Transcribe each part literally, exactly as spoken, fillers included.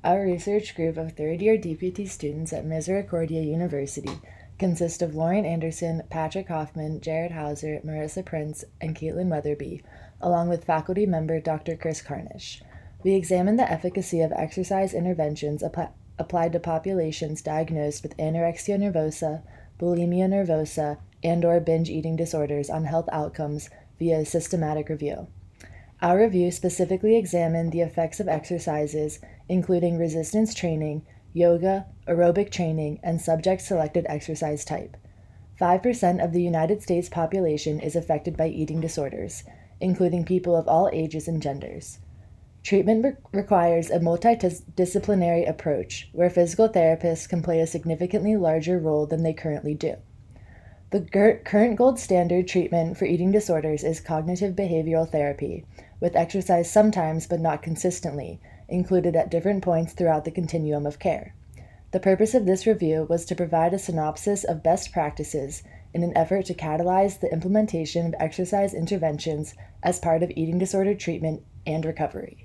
Our research group of third-year D P T students at Misericordia University consists of Lauren Anderson, Patrick Hoffman, Jared Hauser, Marissa Prince, and Caitlin Weatherby, along with faculty member Doctor Chris Carnish. We examined the efficacy of exercise interventions ap- applied to populations diagnosed with anorexia nervosa, bulimia nervosa, and or binge eating disorders on health outcomes via a systematic review. Our review specifically examined the effects of exercises, including resistance training, yoga, aerobic training, and subject-selected exercise type. five percent of the United States population is affected by eating disorders, including people of all ages and genders. Treatment re- requires a multidisciplinary approach, where physical therapists can play a significantly larger role than they currently do. The ger- current gold standard treatment for eating disorders is cognitive behavioral therapy, with exercise sometimes but not consistently included at different points throughout the continuum of care. The purpose of this review was to provide a synopsis of best practices in an effort to catalyze the implementation of exercise interventions as part of eating disorder treatment and recovery.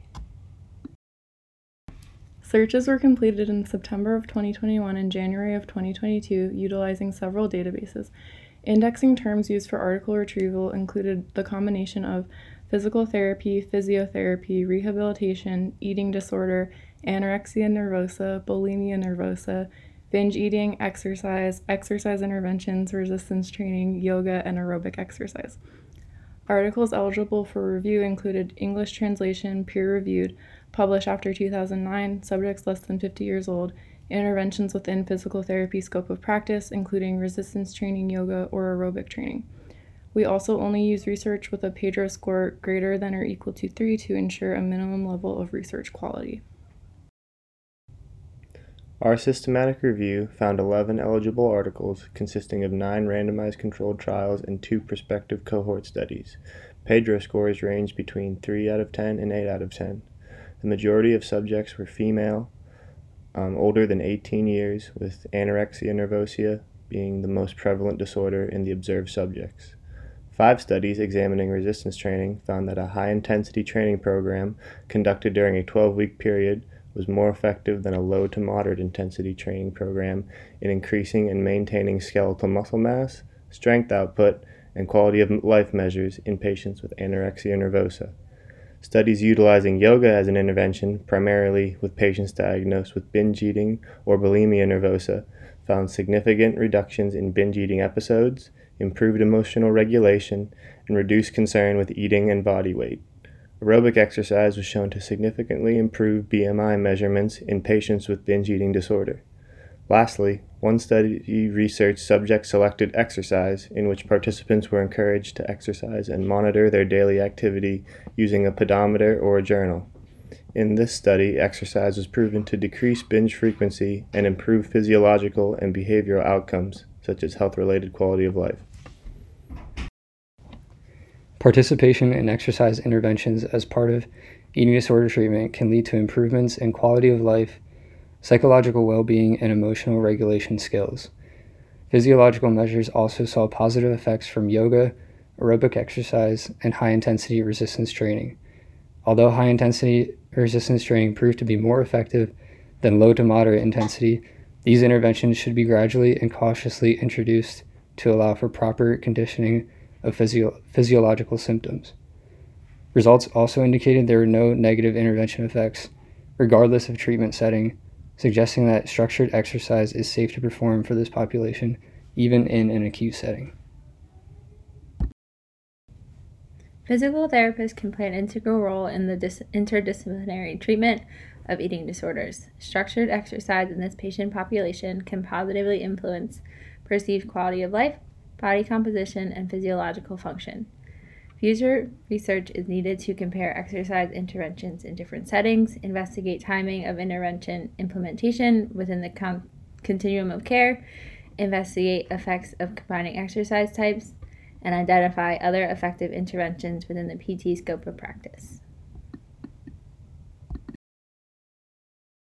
Searches were completed in September of twenty twenty-one and January of twenty twenty-two, utilizing several databases. Indexing terms used for article retrieval included the combination of physical therapy, physiotherapy, rehabilitation, eating disorder, anorexia nervosa, bulimia nervosa, binge eating, exercise, exercise interventions, resistance training, yoga, and aerobic exercise. Articles eligible for review included English translation, peer-reviewed, published after two thousand nine, subjects less than fifty years old, interventions within physical therapy scope of practice, including resistance training, yoga, or aerobic training. We also only use research with a PEDRO score greater than or equal to three to ensure a minimum level of research quality. Our systematic review found eleven eligible articles consisting of nine randomized controlled trials and two prospective cohort studies. PEDRO scores ranged between three out of ten and eight out of ten. The majority of subjects were female, um, older than eighteen years, with anorexia nervosa being the most prevalent disorder in the observed subjects. Five studies examining resistance training found that a high-intensity training program conducted during a twelve-week period was more effective than a low to moderate intensity training program in increasing and maintaining skeletal muscle mass, strength output, and quality of life measures in patients with anorexia nervosa. Studies utilizing yoga as an intervention, primarily with patients diagnosed with binge eating or bulimia nervosa, found significant reductions in binge eating episodes, improved emotional regulation, and reduced concern with eating and body weight. Aerobic exercise was shown to significantly improve B M I measurements in patients with binge eating disorder. Lastly, one study researched subject-selected exercise, in which participants were encouraged to exercise and monitor their daily activity using a pedometer or a journal. In this study, exercise was proven to decrease binge frequency and improve physiological and behavioral outcomes, such as health-related quality of life. Participation in exercise interventions as part of eating disorder treatment can lead to improvements in quality of life, psychological well-being, and emotional regulation skills. Physiological measures also saw positive effects from yoga, aerobic exercise, and high-intensity resistance training. Although high-intensity resistance training proved to be more effective than low to moderate intensity, these interventions should be gradually and cautiously introduced to allow for proper conditioning of physio- physiological symptoms. Results also indicated there were no negative intervention effects, regardless of treatment setting, suggesting that structured exercise is safe to perform for this population, even in an acute setting. Physical therapists can play an integral role in the dis- interdisciplinary treatment of eating disorders. Structured exercise in this patient population can positively influence perceived quality of life, body composition, and physiological function. Future research is needed to compare exercise interventions in different settings, investigate timing of intervention implementation within the con- continuum of care, investigate effects of combining exercise types, and identify other effective interventions within the P T scope of practice.